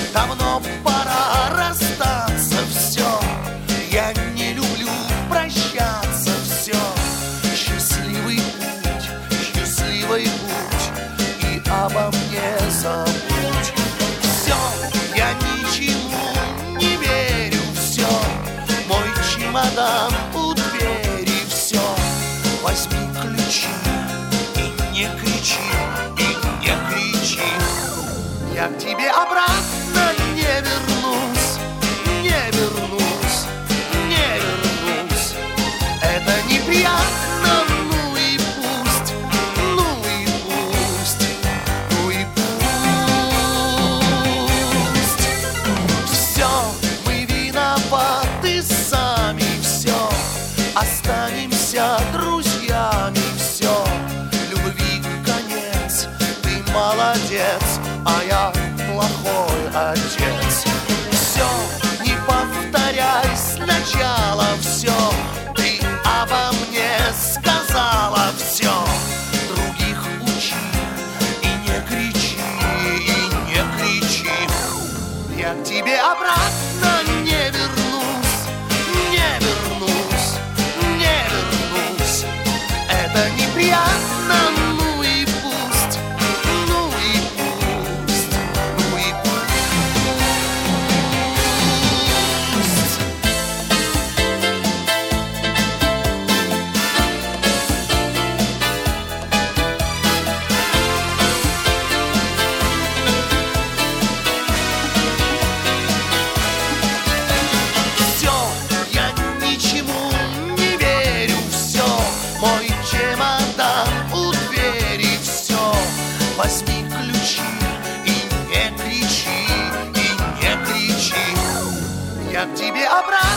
давно пора расстаться, все. Я не люблю прощаться, все. Счастливый путь, и обо мне забудь. Все, я ничему не верю, все. Мой чемодан у двери, все. Возьми ключи и не кричи, я к тебе обратно не вернусь, это неприятно, ну и пусть, все, мы виноваты сами, все, останемся друзьями, все, любви конец, ты молодец, а я плохой отец. Все, не повторяй сначала, все, ты обо мне сказала, все. Других учи и не кричи, я к тебе обратно не вернусь, это неприятно, ну и пусть. Возьми ключи и не кричи, я к тебе обратно